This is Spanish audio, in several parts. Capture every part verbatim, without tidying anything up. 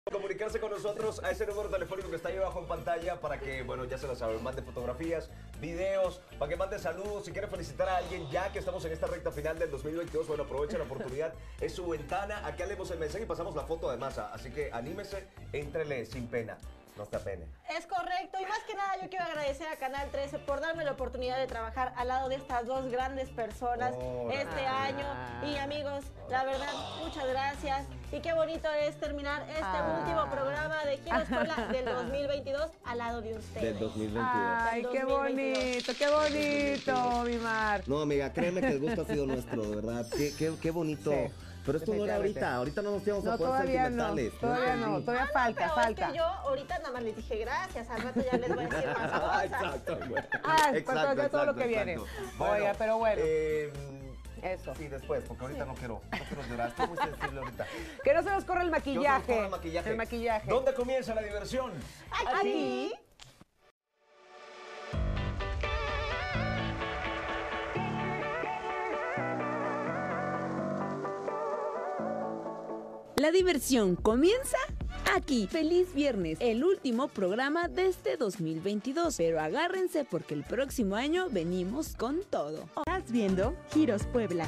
Comunicarse con nosotros a ese número telefónico que está ahí abajo en pantalla para que, bueno, ya se lo saben, mande fotografías, videos, para que mande saludos. Si quiere felicitar a alguien ya que estamos en esta recta final del dos mil veintidós, bueno, aproveche la oportunidad, es su ventana. Aquí leemos el mensaje y pasamos la foto además, así que anímese, éntrele sin pena. No está pene. Es correcto, y más que nada yo quiero agradecer a Canal trece por darme la oportunidad de trabajar al lado de estas dos grandes personas oh, este ah. año. Y amigos, la verdad, muchas gracias. Y qué bonito es terminar este ah. último programa de Giro Escuela del dos mil veintidós al lado de ustedes. Del dos mil veintidós. Ay, qué bonito, qué bonito, mi Mar. No, amiga, créeme que el gusto ha sido nuestro, de verdad. Qué, qué, qué bonito. Sí. Pero esto no era ahorita, ahorita no nos íbamos no, a poner sentimentales. No, todavía no, sí. todavía ah, falta, no, falta. Es que yo ahorita nada más les dije gracias, al rato ya les voy a decir más cosas. Exacto, bueno. Ah, exacto, exacto, todo lo que viene. Bueno, Oiga, pero bueno. Eh, Eso. Sí, después, porque ahorita sí. no quiero, no quiero llorar, estoy muy sensible ahorita. Que no se nos corra el maquillaje. No se nos corra el maquillaje. El maquillaje. ¿Dónde comienza la diversión? Aquí. La diversión comienza aquí. Feliz viernes, el último programa de este dos mil veintidós. Pero agárrense porque el próximo año venimos con todo. Estás viendo Giros Puebla.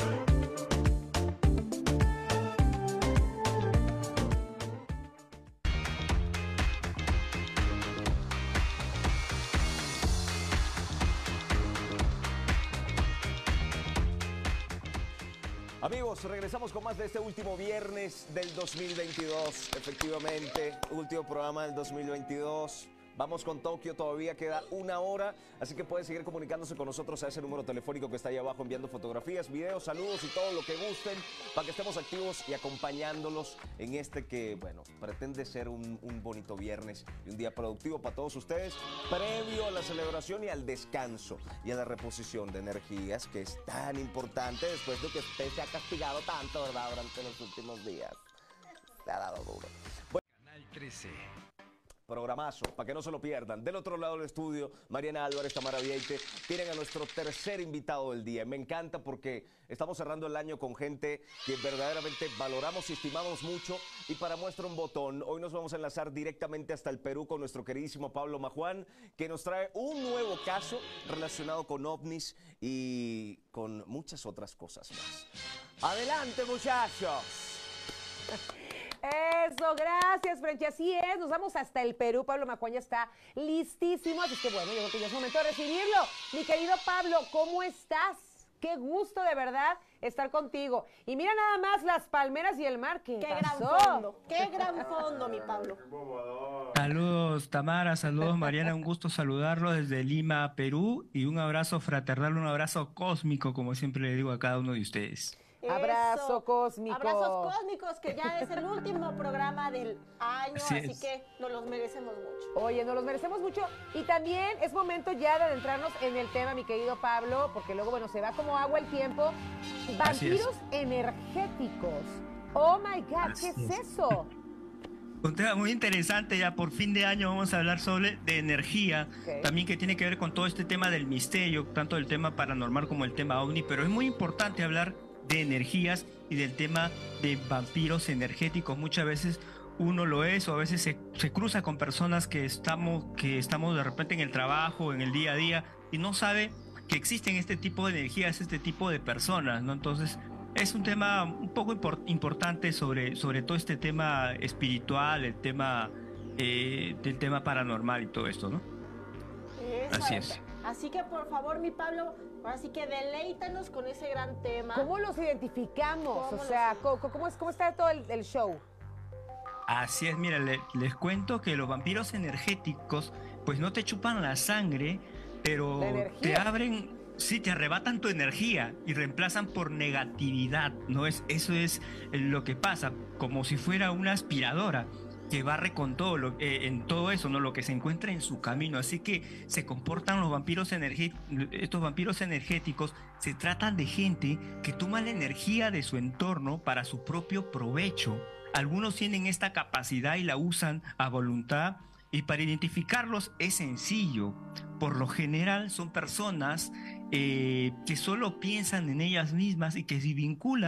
Amigos, regresamos con más de este último viernes del dos mil veintidós. Efectivamente, último programa del dos mil veintidós. Vamos con Tokio, todavía queda una hora, así que pueden seguir comunicándose con nosotros a ese número telefónico que está ahí abajo, enviando fotografías, videos, saludos y todo lo que gusten para que estemos activos y acompañándolos en este que, bueno, pretende ser un, un bonito viernes y un día productivo para todos ustedes, previo a la celebración y al descanso y a la reposición de energías, que es tan importante después de que usted se ha castigado tanto, ¿verdad?, durante los últimos días. Se ha dado duro. Bueno, Canal trece. Programazo, para que no se lo pierdan. Del otro lado del estudio, Mariana Álvarez, Tamara Vieite, tienen a nuestro tercer invitado del día. Me encanta porque estamos cerrando el año con gente que verdaderamente valoramos y estimamos mucho. Y para muestra un botón, hoy nos vamos a enlazar directamente hasta el Perú con nuestro queridísimo Pablo Majuan, que nos trae un nuevo caso relacionado con ovnis y con muchas otras cosas más. ¡Adelante, muchachos! Eso, gracias, Frenchi. Así es, nos vamos hasta el Perú. Pablo Majuan ya está listísimo, así que bueno, yo creo que ya es momento de recibirlo. Mi querido Pablo, ¿cómo estás? Qué gusto de verdad estar contigo. Y mira nada más las palmeras y el mar. ¿Qué, qué pasó? gran fondo, qué gran fondo, mi Pablo. Saludos, Tamara, saludos, Mariana, un gusto saludarlo desde Lima, Perú, y un abrazo fraternal, un abrazo cósmico, como siempre le digo a cada uno de ustedes. Abrazo Eso. cósmico. Abrazos cósmicos, que ya es el último programa del año, así, así que nos los merecemos mucho. Oye, nos los merecemos mucho. Y también es momento ya de adentrarnos en el tema, mi querido Pablo, porque luego, bueno, se va como agua el tiempo. Vampiros es. energéticos. Oh my God, así ¿qué es, es eso? Un tema muy interesante, ya por fin de año vamos a hablar sobre de energía, okay. También que tiene que ver con todo este tema del misterio, tanto el tema paranormal como el tema ovni, pero es muy importante hablar de energías y del tema de vampiros energéticos. Muchas veces uno lo es o a veces se, se cruza con personas que estamos, que estamos de repente en el trabajo, en el día a día y no sabe que existen este tipo de energías, este tipo de personas, ¿no? Entonces es un tema un poco import, importante sobre, sobre todo este tema espiritual, el tema eh, del tema paranormal y todo esto, ¿no? Eso, así es. Así que por favor, mi Pablo, así que deleítanos con ese gran tema. ¿Cómo los identificamos? ¿Cómo o sea, ¿cómo, cómo, es, ¿cómo está todo el, el show? Así es, mira, le, les cuento que los vampiros energéticos, pues no te chupan la sangre, pero te abren, sí, te arrebatan tu energía y reemplazan por negatividad, ¿no? Es, eso es lo que pasa, como si fuera una aspiradora que barre con todo lo, eh, en todo eso, ¿no? Lo que se encuentra en su camino. Así que se comportan los vampiros energéticos, estos vampiros energéticos se tratan de gente que toma la energía de su entorno para su propio provecho. Algunos tienen esta capacidad y la usan a voluntad, y para identificarlos es sencillo. Por lo general son personas eh, que solo piensan en ellas mismas y que se vinculan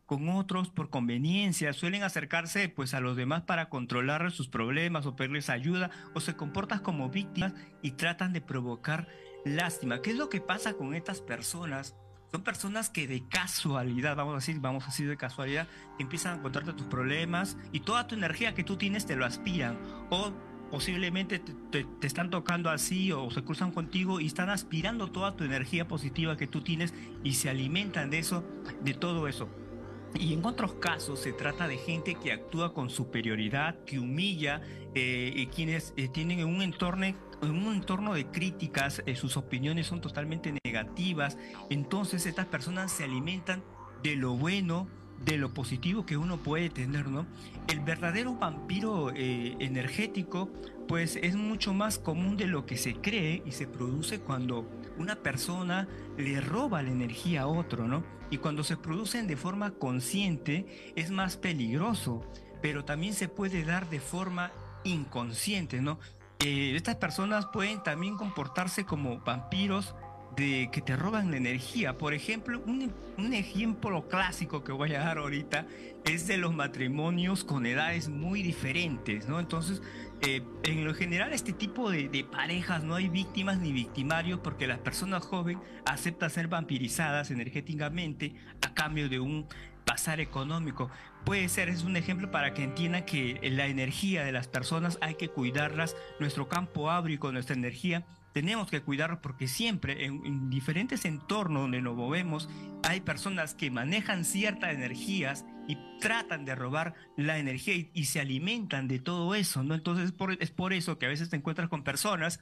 con otros por conveniencia, suelen acercarse pues a los demás para controlar sus problemas o pedirles ayuda, o se comportan como víctimas y tratan de provocar lástima. ¿Qué es lo que pasa con estas personas? Son personas que de casualidad, vamos a decir, vamos a decir de casualidad, empiezan a contarte tus problemas y toda tu energía que tú tienes te lo aspiran, o posiblemente te, te, te están tocando así o se cruzan contigo y están aspirando toda tu energía positiva que tú tienes y se alimentan de eso, de todo eso. Y en otros casos se trata de gente que actúa con superioridad, que humilla, eh, y quienes eh, tienen un entorno, en un entorno de críticas, eh, sus opiniones son totalmente negativas. Entonces estas personas se alimentan de lo bueno, de lo positivo que uno puede tener, ¿no? El verdadero vampiro eh, energético, pues es mucho más común de lo que se cree y se produce cuando una persona le roba la energía a otro, ¿no? Y cuando se producen de forma consciente es más peligroso, pero también se puede dar de forma inconsciente, ¿no? Eh, estas personas pueden también comportarse como vampiros de que te roban la energía. Por ejemplo, un, un ejemplo clásico que voy a dar ahorita es de los matrimonios con edades muy diferentes, ¿no? Entonces, eh, en lo general, este tipo de, de parejas no hay víctimas ni victimarios porque las personas jóvenes aceptan ser vampirizadas energéticamente a cambio de un pasar económico. Puede ser, es un ejemplo para que entiendan que la energía de las personas hay que cuidarlas, nuestro campo áurico, nuestra energía, tenemos que cuidarlo porque siempre en, en diferentes entornos donde nos movemos hay personas que manejan ciertas energías y tratan de robar la energía y, y se alimentan de todo eso, ¿no? Entonces por, es por eso que a veces te encuentras con personas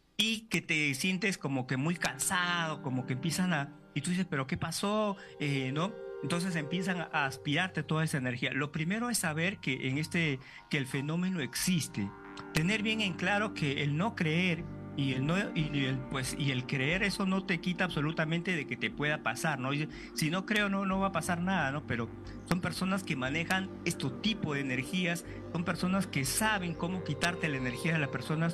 y que te sientes como que muy cansado, como que empiezan a... Y tú dices, ¿pero qué pasó? Eh, ¿no? Entonces empiezan a aspirarte toda esa energía. Lo primero es saber que en este que el fenómeno existe. Tener bien en claro que el no creer y el no y el pues y el creer, eso no te quita absolutamente de que te pueda pasar, ¿no? Y si no creo no no va a pasar nada, ¿no? Pero son personas que manejan este tipo de energías, son personas que saben cómo quitarte la energía de las personas.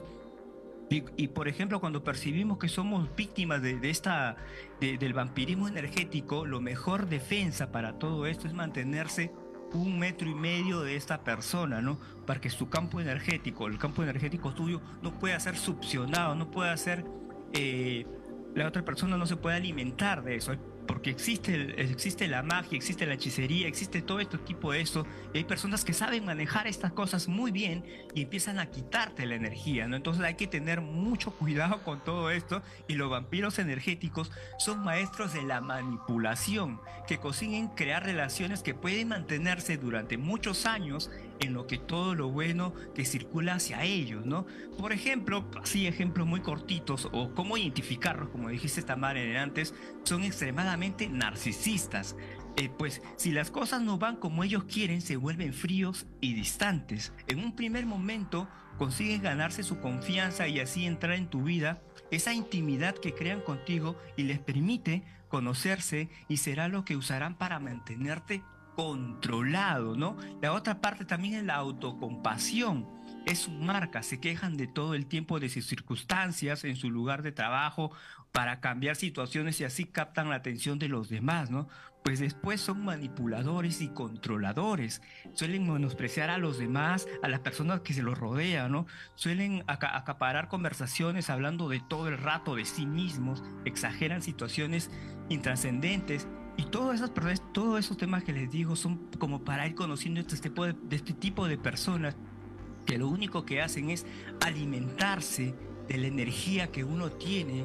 Y, y por ejemplo, cuando percibimos que somos víctimas de, de esta de, del vampirismo energético, lo mejor defensa para todo esto es mantenerse un metro y medio de esta persona, ¿no? Para que su campo energético, el campo energético tuyo, no pueda ser succionado, no pueda ser, eh, la otra persona no se puede alimentar de eso, porque existe, existe la magia, existe la hechicería, existe todo este tipo de eso, y hay personas que saben manejar estas cosas muy bien y empiezan a quitarte la energía, ¿no? Entonces hay que tener mucho cuidado con todo esto, y los vampiros energéticos son maestros de la manipulación, que consiguen crear relaciones que pueden mantenerse durante muchos años en lo que todo lo bueno que circula hacia ellos, ¿no? Por ejemplo, así ejemplos muy cortitos, o cómo identificarlos, como dijiste Tamara antes, son extremadamente narcisistas. Eh, pues si las cosas no van como ellos quieren, se vuelven fríos y distantes. En un primer momento consiguen ganarse su confianza y así entrar en tu vida, esa intimidad que crean contigo y les permite conocerse, y será lo que usarán para mantenerte controlado, ¿no? La otra parte también es la autocompasión. Es su marca, se quejan de todo el tiempo de sus circunstancias en su lugar de trabajo para cambiar situaciones y así captan la atención de los demás, ¿no? Pues después son manipuladores y controladores. Suelen menospreciar a los demás, a las personas que se los rodean, ¿no? Suelen aca- acaparar conversaciones hablando de todo el rato de sí mismos, exageran situaciones intrascendentes. Y todas esas personas, todos esos temas que les digo son como para ir conociendo este tipo de, de este tipo de personas que lo único que hacen es alimentarse de la energía que uno tiene,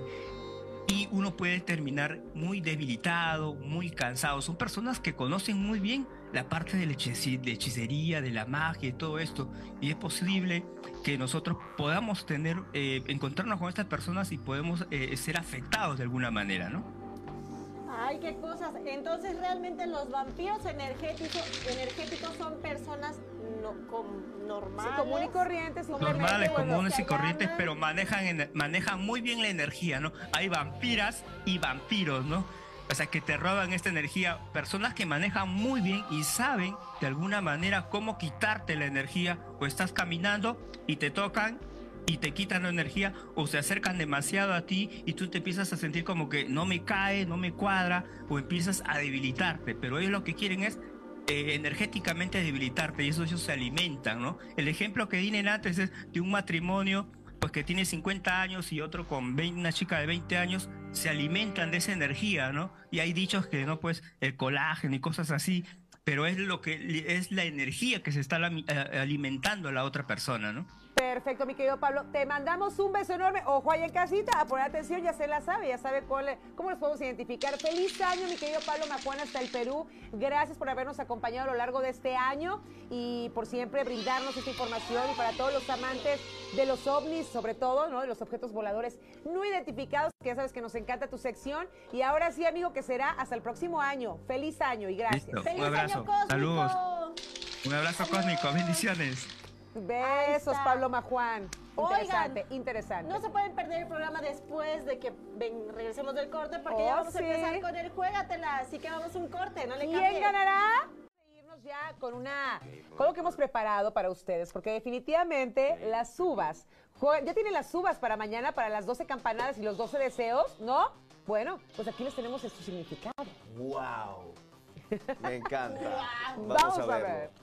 y uno puede terminar muy debilitado, muy cansado. Son personas que conocen muy bien la parte de la hechicería, de la magia y todo esto, y es posible que nosotros podamos tener, eh, encontrarnos con estas personas y podemos eh, ser afectados de alguna manera, ¿no? Ay, qué cosas. Entonces, realmente los vampiros energéticos, energéticos son personas no, com, normales. Sí, común y corrientes. Normales, bueno, comunes y corrientes, llaman... pero manejan, en, manejan muy bien la energía, ¿no? Hay vampiras y vampiros, ¿no? O sea, que te roban esta energía. Personas que manejan muy bien y saben de alguna manera cómo quitarte la energía. O estás caminando y te tocan y te quitan la energía, o se acercan demasiado a ti y tú te empiezas a sentir como que no me cae, no me cuadra, o empiezas a debilitarte. Pero ellos lo que quieren es eh, energéticamente debilitarte y eso ellos se alimentan, ¿no? El ejemplo que di antes es de un matrimonio pues que tiene cincuenta años y otro con veinte, una chica de veinte años, se alimentan de esa energía, ¿no? Y hay dichos que no, pues el colágeno y cosas así, pero es lo que es la energía que se está alimentando a la otra persona, ¿no? Perfecto, mi querido Pablo. Te mandamos un beso enorme. Ojo ahí en casita, a poner atención, ya se la sabe, ya sabe cuál, cómo los podemos identificar. Feliz año, mi querido Pablo Macuán, hasta el Perú. Gracias por habernos acompañado a lo largo de este año y por siempre brindarnos esta información. Y para todos los amantes de los ovnis, sobre todo, ¿no? De los objetos voladores no identificados, que ya sabes que nos encanta tu sección. Y ahora sí, amigo, que será hasta el próximo año. Feliz año y gracias. Listo. ¡Feliz Un abrazo. año cósmico! Saludos. Un abrazo cósmico. Bendiciones. Besos, Pablo Macuán. Interesante, Oigan, interesante. no se pueden perder el programa después de que ven, regresemos del corte, porque Oh, ya vamos sí. a empezar con el Juégatela. Así que vamos a un corte, no le ¿Quién cambie. ganará? Irnos ya con una, con lo que hemos preparado para ustedes, porque definitivamente las uvas, jue- ya tienen las uvas para mañana, para las doce campanadas y los doce deseos, ¿no? Bueno, pues aquí les tenemos su significado. ¡Wow! Me encanta. Vamos, a verlo. ver.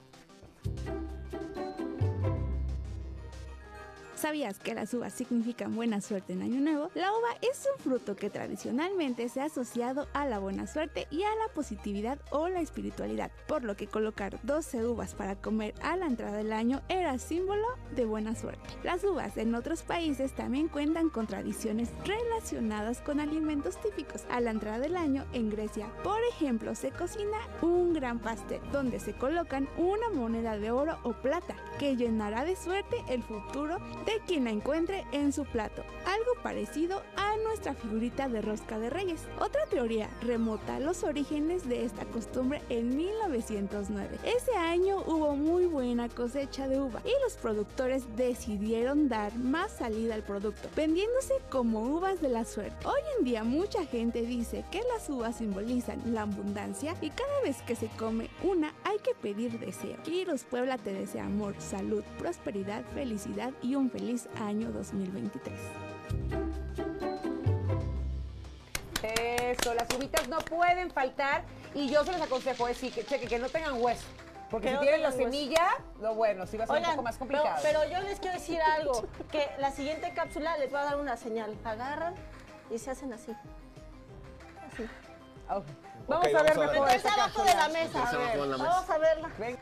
¿Sabías que las uvas significan buena suerte en Año Nuevo? La uva es un fruto que tradicionalmente se ha asociado a la buena suerte y a la positividad o la espiritualidad, por lo que colocar doce uvas para comer a la entrada del año era símbolo de buena suerte. Las uvas en otros países también cuentan con tradiciones relacionadas con alimentos típicos. A la entrada del año en Grecia, por ejemplo, se cocina un gran pastel donde se colocan una moneda de oro o plata que llenará de suerte el futuro de quien la encuentre en su plato, algo parecido a nuestra figurita de rosca de reyes. Otra teoría remota los orígenes de esta costumbre en mil novecientos nueve. Ese año hubo muy buena cosecha de uva y los productores decidieron dar más salida al producto, vendiéndose como uvas de la suerte. Hoy en día mucha gente dice que las uvas simbolizan la abundancia y cada vez que se come una hay que pedir deseo. Giros Puebla te desea amor, salud, prosperidad, felicidad y un feliz año dos mil veintitrés. Eso, las uvitas no pueden faltar y yo se les aconsejo, es sí, que, cheque, que no tengan hueso. Porque Que si no tienen la tengan hueso. semilla, lo bueno, sí va a ser Oigan, un poco más pero, complicado. pero yo les quiero decir algo, que la siguiente cápsula les va a dar una señal. Agarran y se hacen así. Así. Oh. Vamos Ok, a ver vamos a ver. mejor Meterse esta abajo de cápsula. la mesa. Meterse A ver, abajo de la mesa. vamos a verla. Ven.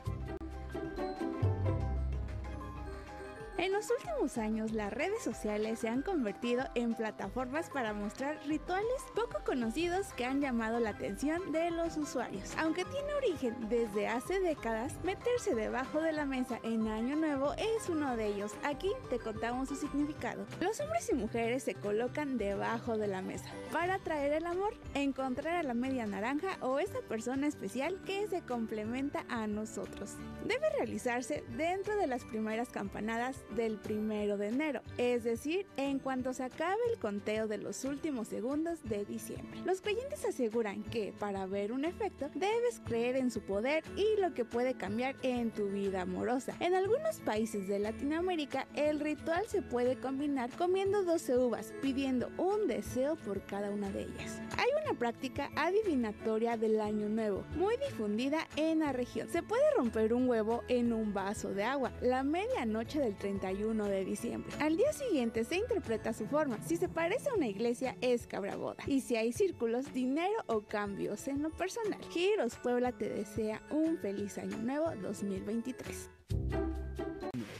En los últimos años, las redes sociales se han convertido en plataformas para mostrar rituales poco conocidos que han llamado la atención de los usuarios. Aunque tiene origen desde hace décadas, meterse debajo de la mesa en Año Nuevo es uno de ellos. Aquí te contamos su significado. Los hombres y mujeres se colocan debajo de la mesa para atraer el amor, encontrar a la media naranja o esa persona especial que se complementa a nosotros. Debe realizarse dentro de las primeras campanadas del primero de enero, es decir, en cuanto se acabe el conteo de los últimos segundos de diciembre. Los creyentes aseguran que para ver un efecto debes creer en su poder y lo que puede cambiar en tu vida amorosa. En algunos países de Latinoamérica el ritual se puede combinar comiendo doce uvas, pidiendo un deseo por cada una de ellas. Hay una práctica adivinatoria del Año Nuevo muy difundida en la región. Se puede romper un huevo en un vaso de agua la medianoche del treinta y uno de diciembre. Al día siguiente se interpreta su forma. Si se parece a una iglesia es cabraboda. Y si hay círculos, dinero o cambios en lo personal. Giros Puebla te desea un feliz año nuevo dos mil veintitrés.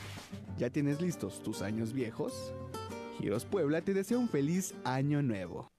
¿Ya tienes listos tus años viejos? Giros Puebla te desea un feliz año nuevo.